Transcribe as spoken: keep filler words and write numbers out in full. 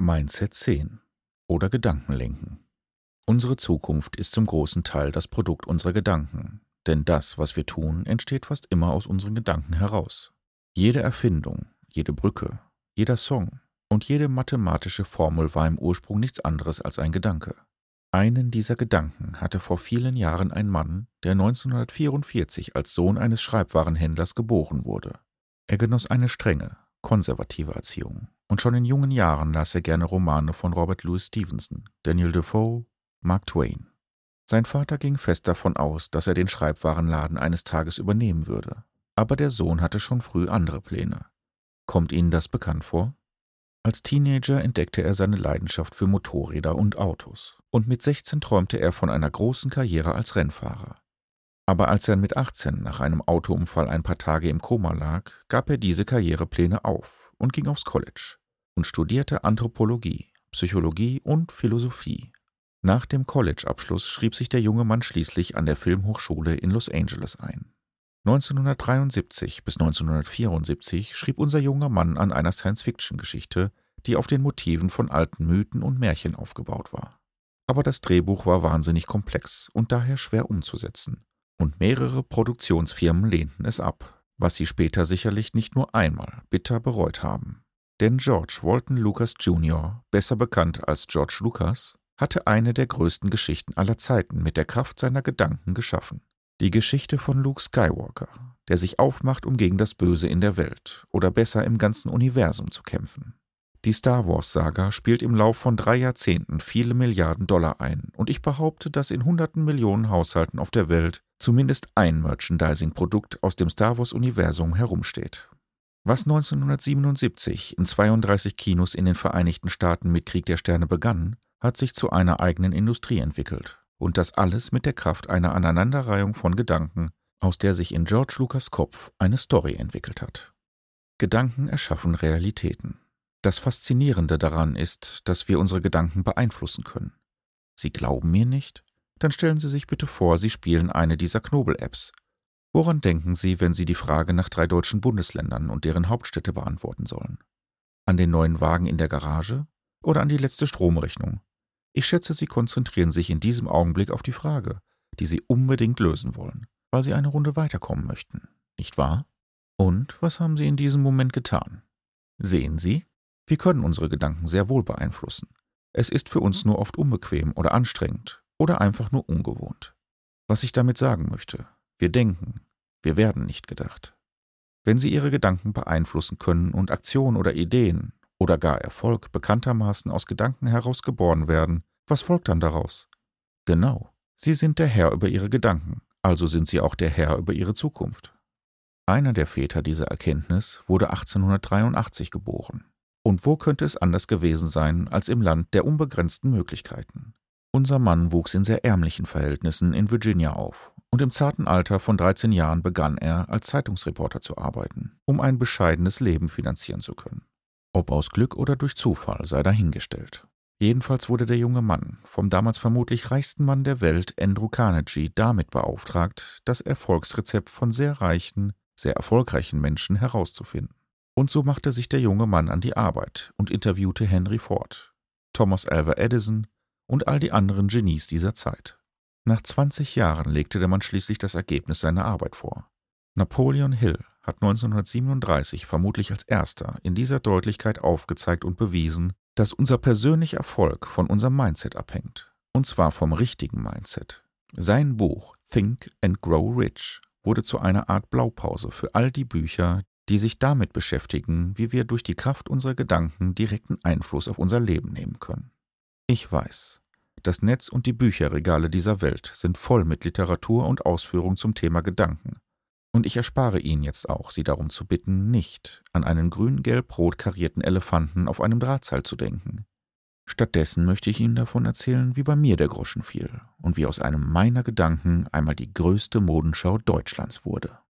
Mindset zehn oder Gedankenlenken. Unsere Zukunft ist zum großen Teil das Produkt unserer Gedanken, denn das, was wir tun, entsteht fast immer aus unseren Gedanken heraus. Jede Erfindung, jede Brücke, jeder Song und jede mathematische Formel war im Ursprung nichts anderes als ein Gedanke. Einen dieser Gedanken hatte vor vielen Jahren ein Mann, der neunzehnhundertvierundvierzig als Sohn eines Schreibwarenhändlers geboren wurde. Er genoss eine strenge, konservative Erziehung und schon in jungen Jahren las er gerne Romane von Robert Louis Stevenson, Daniel Defoe, Mark Twain. Sein Vater ging fest davon aus, dass er den Schreibwarenladen eines Tages übernehmen würde, aber der Sohn hatte schon früh andere Pläne. Kommt Ihnen das bekannt vor? Als Teenager entdeckte er seine Leidenschaft für Motorräder und Autos und mit sechzehn träumte er von einer großen Karriere als Rennfahrer. Aber als er mit achtzehn nach einem Autounfall ein paar Tage im Koma lag, gab er diese Karrierepläne auf und ging aufs College und studierte Anthropologie, Psychologie und Philosophie. Nach dem College-Abschluss schrieb sich der junge Mann schließlich an der Filmhochschule in Los Angeles ein. neunzehnhundertdreiundsiebzig bis neunzehnhundertvierundsiebzig schrieb unser junger Mann an einer Science-Fiction-Geschichte, die auf den Motiven von alten Mythen und Märchen aufgebaut war. Aber das Drehbuch war wahnsinnig komplex und daher schwer umzusetzen. Und mehrere Produktionsfirmen lehnten es ab, was sie später sicherlich nicht nur einmal bitter bereut haben. Denn George Walton Lucas Junior, besser bekannt als George Lucas, hatte eine der größten Geschichten aller Zeiten mit der Kraft seiner Gedanken geschaffen. Die Geschichte von Luke Skywalker, der sich aufmacht, um gegen das Böse in der Welt oder besser im ganzen Universum zu kämpfen. Die Star-Wars-Saga spielt im Lauf von drei Jahrzehnten viele Milliarden Dollar ein und ich behaupte, dass in hunderten Millionen Haushalten auf der Welt zumindest ein Merchandising-Produkt aus dem Star-Wars-Universum herumsteht. Was neunzehnhundertsiebenundsiebzig in zweiunddreißig Kinos in den Vereinigten Staaten mit Krieg der Sterne begann, hat sich zu einer eigenen Industrie entwickelt. Und das alles mit der Kraft einer Aneinanderreihung von Gedanken, aus der sich in George Lucas Kopf eine Story entwickelt hat. Gedanken erschaffen Realitäten. Das Faszinierende daran ist, dass wir unsere Gedanken beeinflussen können. Sie glauben mir nicht? Dann stellen Sie sich bitte vor, Sie spielen eine dieser Knobel-Apps. Woran denken Sie, wenn Sie die Frage nach drei deutschen Bundesländern und deren Hauptstädte beantworten sollen? An den neuen Wagen in der Garage oder an die letzte Stromrechnung? Ich schätze, Sie konzentrieren sich in diesem Augenblick auf die Frage, die Sie unbedingt lösen wollen, weil Sie eine Runde weiterkommen möchten, nicht wahr? Und was haben Sie in diesem Moment getan? Sehen Sie? Wir können unsere Gedanken sehr wohl beeinflussen. Es ist für uns nur oft unbequem oder anstrengend oder einfach nur ungewohnt. Was ich damit sagen möchte, wir denken, wir werden nicht gedacht. Wenn Sie Ihre Gedanken beeinflussen können und Aktionen oder Ideen oder gar Erfolg bekanntermaßen aus Gedanken heraus geboren werden, was folgt dann daraus? Genau, Sie sind der Herr über Ihre Gedanken, also sind Sie auch der Herr über Ihre Zukunft. Einer der Väter dieser Erkenntnis wurde achtzehnhundertdreiundachtzig geboren. Und wo könnte es anders gewesen sein als im Land der unbegrenzten Möglichkeiten? Unser Mann wuchs in sehr ärmlichen Verhältnissen in Virginia auf und im zarten Alter von dreizehn Jahren begann er, als Zeitungsreporter zu arbeiten, um ein bescheidenes Leben finanzieren zu können. Ob aus Glück oder durch Zufall sei dahingestellt. Jedenfalls wurde der junge Mann vom damals vermutlich reichsten Mann der Welt, Andrew Carnegie, damit beauftragt, das Erfolgsrezept von sehr reichen, sehr erfolgreichen Menschen herauszufinden. Und so machte sich der junge Mann an die Arbeit und interviewte Henry Ford, Thomas Alva Edison und all die anderen Genies dieser Zeit. Nach zwanzig Jahren legte der Mann schließlich das Ergebnis seiner Arbeit vor. Napoleon Hill hat neunzehnhundertsiebenunddreißig vermutlich als erster in dieser Deutlichkeit aufgezeigt und bewiesen, dass unser persönlicher Erfolg von unserem Mindset abhängt, und zwar vom richtigen Mindset. Sein Buch Think and Grow Rich wurde zu einer Art Blaupause für all die Bücher, die sich damit beschäftigen, wie wir durch die Kraft unserer Gedanken direkten Einfluss auf unser Leben nehmen können. Ich weiß, das Netz und die Bücherregale dieser Welt sind voll mit Literatur und Ausführungen zum Thema Gedanken. Und ich erspare Ihnen jetzt auch, Sie darum zu bitten, nicht an einen grün-gelb-rot karierten Elefanten auf einem Drahtseil zu denken. Stattdessen möchte ich Ihnen davon erzählen, wie bei mir der Groschen fiel und wie aus einem meiner Gedanken einmal die größte Modenschau Deutschlands wurde.